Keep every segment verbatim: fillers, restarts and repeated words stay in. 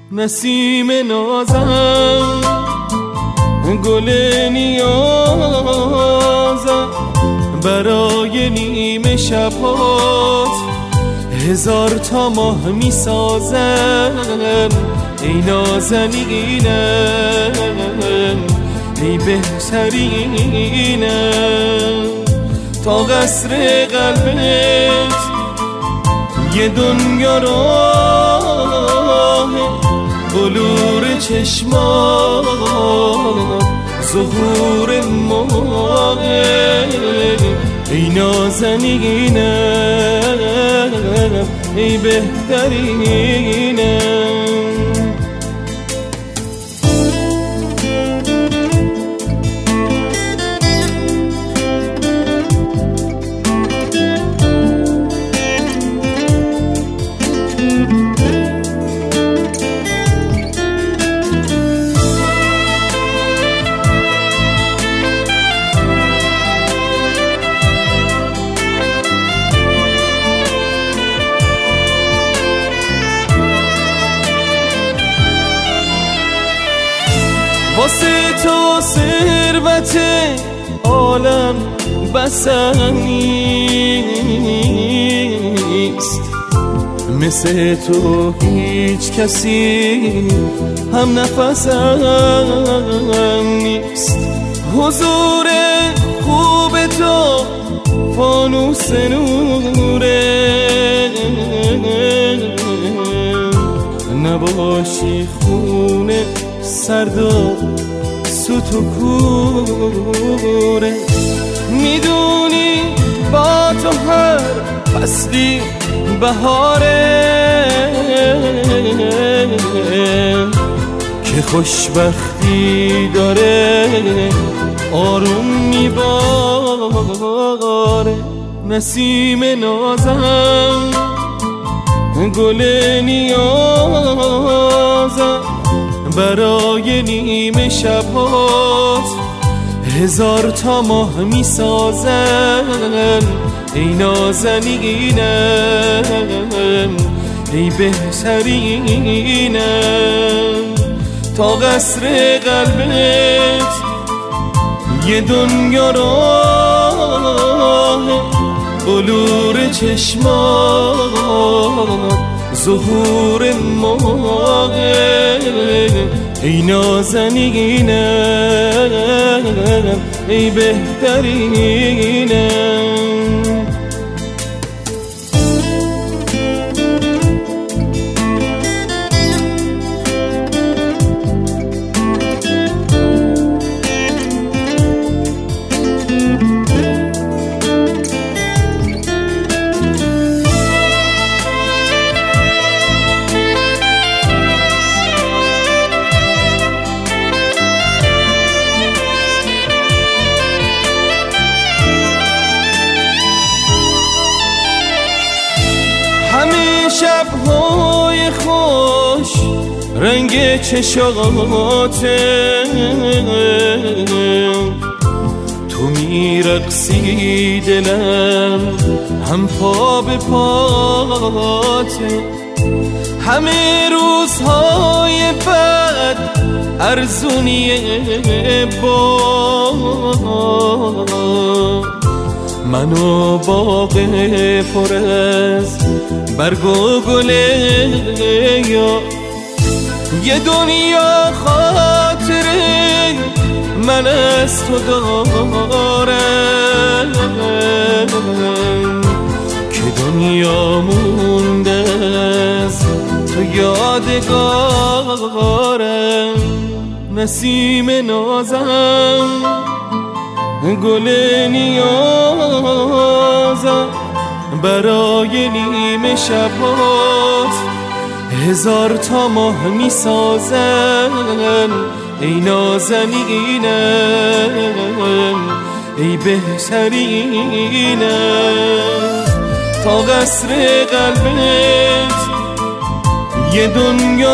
نسیم نازم گل نیازم برای نیمه شبات هزار تا ماه می سازم ای نازنینم ای بهترینم تا قصر قلبت یه دنیا راه بلور چشمات ظهور ماه ای نازنینم ای بهترینم واسه تو ثروت عالم بسم نیست مثل تو هیچ کسی هم نفسم نیست حضور خوب تو فانوس نوره نباشی خونه سرد و سوت و کوره میدونی با تو هر فصلی بهاره که خوشبختی داره آروم میباره نسیم نازم گل نیازم برای نیمه شبات هزار تا ماه می سازم ای نازنینم ای بهترینم تا قصر قلبت یه دنیا راه بلور چشمات ظهور ماه ای نازنینم ای بهترینم شب‌های خوش رنگ چشاته تو میرقصی دلم هم پا به پاته همه روزهای بد ارزونیه با منو باغ پر از برگ و گله یا یه دنیا خاطره من از تو دارم که دنیا مونده از تو یادگارم نسیم نازم گل نیازم برای نیمه شبات هزار تا ماه می سازم ای نازنینم ای بهترینم تا قصر قلبت یه دنیا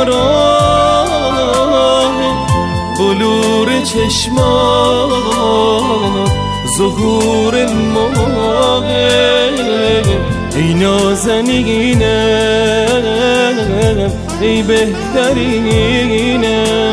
راه بلور چشمات ظهور ماه ای نازنینم ای بهترینه.